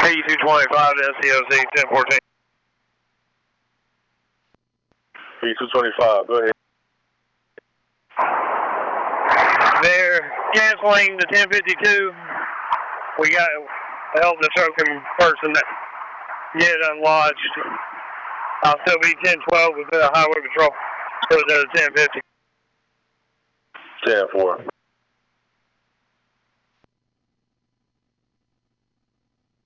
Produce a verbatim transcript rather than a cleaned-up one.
P two twenty-five to S C O C ten fourteen. P two twenty-five, go ahead. They're canceling the ten fifty-two. We got to help the choking person that get unlodged. I'll still be ten twelve with the highway patrol for the ten fifty. ten four.